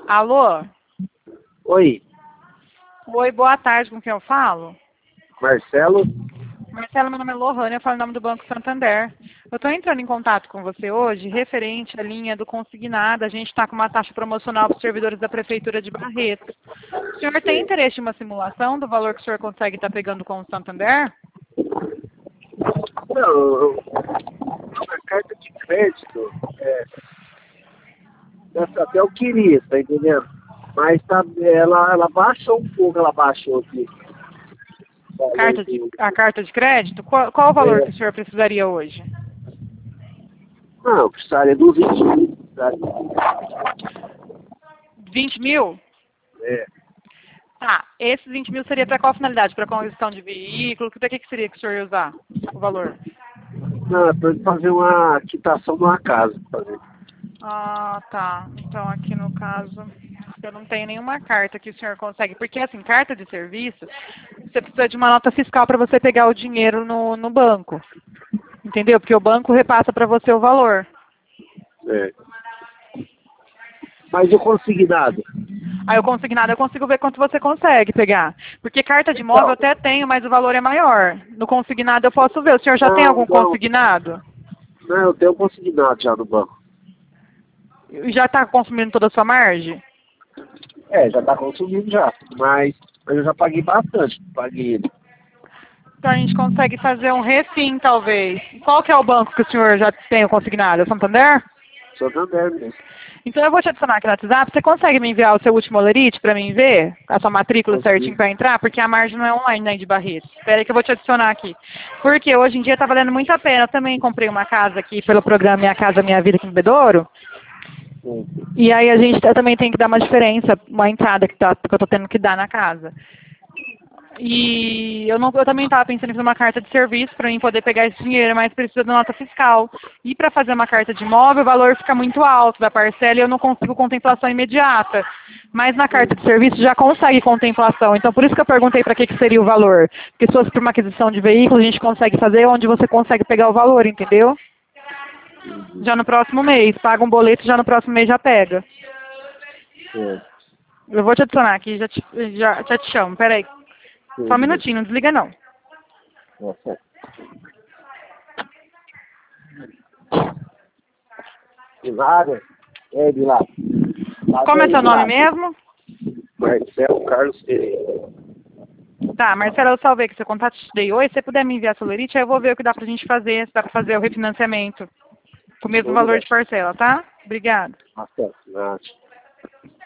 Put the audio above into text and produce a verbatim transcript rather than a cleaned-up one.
Alô? Oi, Oi, boa tarde, com quem eu falo? Marcelo. Marcelo, meu nome é Lohane, eu falo em nome do Banco Santander. Eu estou entrando em contato com você hoje, referente à linha do consignado. A gente está com uma taxa promocional para os servidores da Prefeitura de Barretos. O senhor tem interesse em uma simulação do valor que o senhor consegue estar pegando com o Santander? Não, eu- a carta de crédito, é, essa até eu queria, tá entendendo? Mas tá, ela, ela baixou um pouco, ela baixou aqui. Valor Carta de, do- a carta de crédito? Qual, qual o valor é, que o senhor precisaria hoje? não, eu precisaria dos vinte mil. Sabe? vinte mil? É, Tá, esses vinte mil seria para qual finalidade? Para aquisição de veículo? Para que, que seria que o senhor ia usar o valor? não, é pra fazer uma quitação de uma casa. Fazer. Ah, tá. Então aqui no caso, eu não tenho nenhuma carta que o senhor consegue. Porque assim, carta de serviço, você precisa de uma nota fiscal para você pegar o dinheiro no, no banco. Entendeu? Porque o banco repassa para você o valor. É. Mas o consignado? Aí o consignado eu consigo ver quanto você consegue pegar. Porque carta de imóvel eu Então, até tenho, mas o valor é maior. No consignado eu posso ver. O senhor já tem não, algum não, consignado? não, eu tenho consignado já no banco. E já está consumindo toda a sua margem? É, já tá consumindo já, mas, mas eu já paguei bastante, paguei ele. Então a gente consegue fazer um refim, talvez. Qual que é o banco que o senhor já tem o consignado? É o Santander? Santander mesmo. Então eu vou te adicionar aqui no WhatsApp. Você consegue me enviar o seu último olerite para mim ver? A sua matrícula certinho Consegui. para entrar? Porque a margem não é online, né, de Barretos. Espera aí que eu vou te adicionar aqui. Porque hoje em dia tá valendo muito a pena. Eu também comprei uma casa aqui pelo programa Minha Casa Minha Vida aqui no Bedouro. Sim. E aí a gente também tem que dar uma diferença, uma entrada que, tá, que eu tô tendo que dar na casa. E eu, não, eu também estava pensando em fazer uma carta de serviço para mim poder pegar esse dinheiro, mas precisa da nota fiscal. E para fazer uma carta de imóvel, o valor fica muito alto da parcela e eu não consigo contemplação imediata. Mas na carta de serviço já consegue contemplação. Então por isso que eu perguntei para que, que seria o valor. Porque se fosse para uma aquisição de veículo, a gente consegue fazer onde você consegue pegar o valor, entendeu? Já no próximo mês. Paga um boleto, já no próximo mês já pega. É. Eu vou te adicionar aqui, já te, já, já te chamo. Peraí. Só um Tudo bem. minutinho, não desliga não. Nossa. Privada? É, de lá. Lá Como é seu de nome lá. mesmo? Marcelo Carlos Pereira. Tá, Marcela, eu salvei que seu contato te dei oi. Se você puder me enviar a Solerite, aí eu vou ver o que dá pra gente fazer, se dá pra fazer o refinanciamento com o mesmo Tudo valor bem. de parcela, tá? Obrigada. Marcelo,